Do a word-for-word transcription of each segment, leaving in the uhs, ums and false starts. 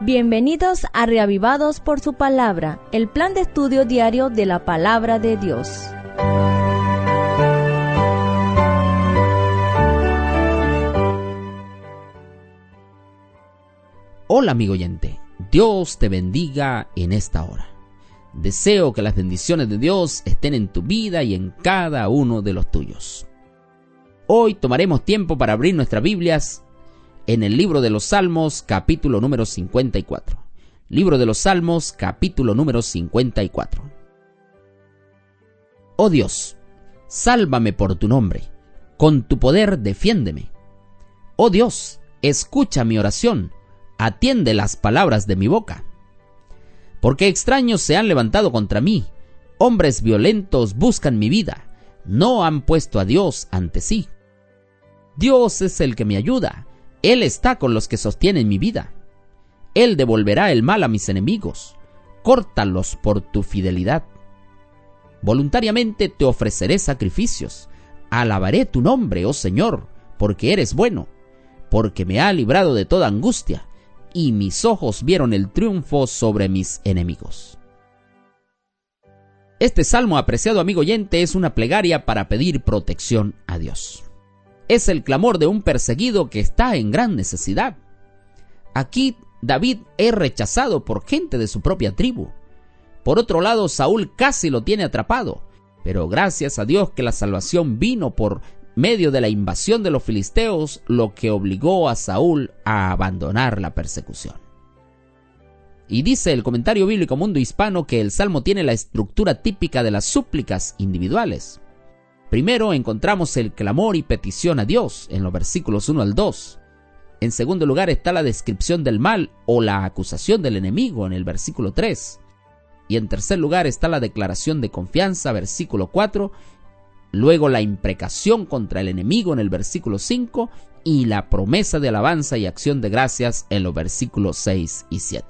Bienvenidos a Reavivados por su Palabra, el plan de estudio diario de la Palabra de Dios. Hola amigo oyente, Dios te bendiga en esta hora. Deseo que las bendiciones de Dios estén en tu vida y en cada uno de los tuyos. Hoy tomaremos tiempo para abrir nuestras Biblias en el libro de los Salmos, capítulo número cincuenta y cuatro. Libro de los Salmos, capítulo número cincuenta y cuatro. Oh Dios, sálvame por tu nombre, con tu poder defiéndeme. Oh Dios, escucha mi oración, atiende las palabras de mi boca. Porque extraños se han levantado contra mí, hombres violentos buscan mi vida, no han puesto a Dios ante sí. Dios es el que me ayuda, Él está con los que sostienen mi vida. Él devolverá el mal a mis enemigos, córtalos por tu fidelidad. Voluntariamente te ofreceré sacrificios, alabaré tu nombre, oh Señor, porque eres bueno, porque me ha librado de toda angustia, y mis ojos vieron el triunfo sobre mis enemigos. Este salmo, apreciado amigo oyente, es una plegaria para pedir protección a Dios. Es el clamor de un perseguido que está en gran necesidad. Aquí David es rechazado por gente de su propia tribu. Por otro lado, Saúl casi lo tiene atrapado, pero gracias a Dios que la salvación vino por medio de la invasión de los filisteos, lo que obligó a Saúl a abandonar la persecución. Y dice el comentario bíblico Mundo Hispano que el salmo tiene la estructura típica de las súplicas individuales. Primero encontramos el clamor y petición a Dios en los versículos uno al dos. En segundo lugar está la descripción del mal o la acusación del enemigo en el versículo tres. Y en tercer lugar está la declaración de confianza, versículo cuatro. Luego la imprecación contra el enemigo en el versículo cinco y la promesa de alabanza y acción de gracias en los versículos seis y siete.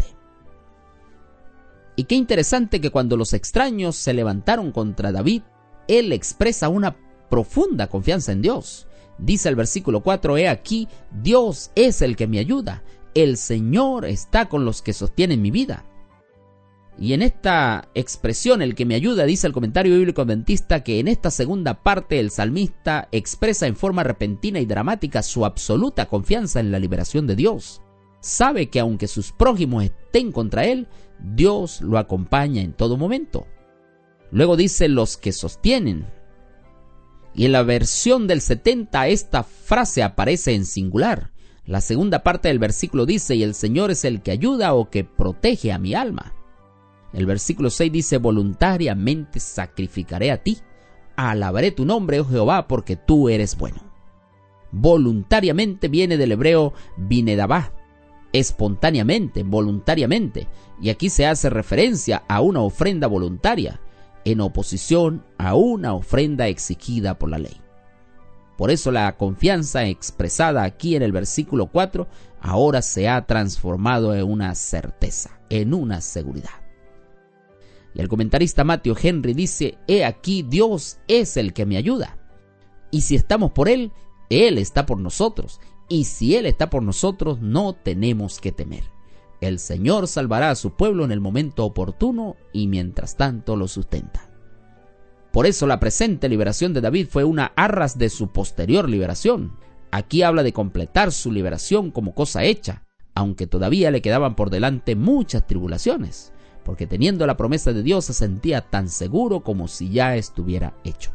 Y qué interesante que cuando los extraños se levantaron contra David, él expresa una profunda confianza en Dios. Dice el versículo cuatro, he aquí, Dios es el que me ayuda, el Señor está con los que sostienen mi vida. Y en esta expresión, el que me ayuda, dice el comentario bíblico adventista que en esta segunda parte el salmista expresa en forma repentina y dramática su absoluta confianza en la liberación de Dios. Sabe que aunque sus prójimos estén contra él, Dios lo acompaña en todo momento. Luego dice los que sostienen. Y en la versión del setenta esta frase aparece en singular. La segunda parte del versículo dice, y el Señor es el que ayuda o que protege a mi alma. El versículo seis dice, voluntariamente sacrificaré a ti, alabaré tu nombre, oh Jehová, porque tú eres bueno. Voluntariamente viene del hebreo binedabá, espontáneamente, voluntariamente, y aquí se hace referencia a una ofrenda voluntaria, en oposición a una ofrenda exigida por la ley. Por eso la confianza expresada aquí en el versículo cuatro ahora se ha transformado en una certeza, en una seguridad. Y el comentarista Matthew Henry dice, he aquí Dios es el que me ayuda. Y si estamos por Él, Él está por nosotros. Y si Él está por nosotros, no tenemos que temer. El Señor salvará a su pueblo en el momento oportuno y mientras tanto lo sustenta. Por eso la presente liberación de David fue una arras de su posterior liberación. Aquí habla de completar su liberación como cosa hecha, aunque todavía le quedaban por delante muchas tribulaciones, porque teniendo la promesa de Dios se sentía tan seguro como si ya estuviera hecho.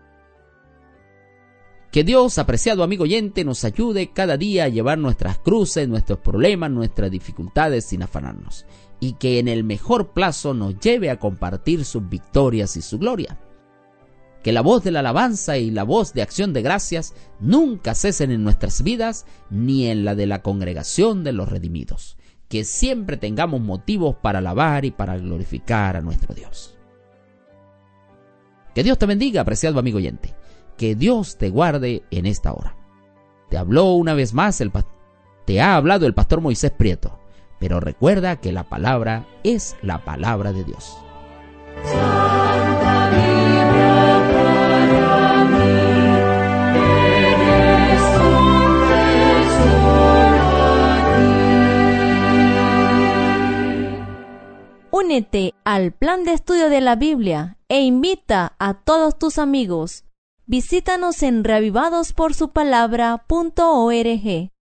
Que Dios, apreciado amigo oyente, nos ayude cada día a llevar nuestras cruces, nuestros problemas, nuestras dificultades sin afanarnos, y que en el mejor plazo nos lleve a compartir sus victorias y su gloria. Que la voz de la alabanza y la voz de acción de gracias nunca cesen en nuestras vidas, ni en la de la congregación de los redimidos. Que siempre tengamos motivos para alabar y para glorificar a nuestro Dios. Que Dios te bendiga, apreciado amigo oyente. Que Dios te guarde en esta hora. Te habló una vez más, el pa- te ha hablado el pastor Moisés Prieto, pero recuerda que la palabra es la palabra de Dios. Únete al Plan de Estudio de la Biblia e invita a todos tus amigos. Visítanos en reavivados por su palabra punto org.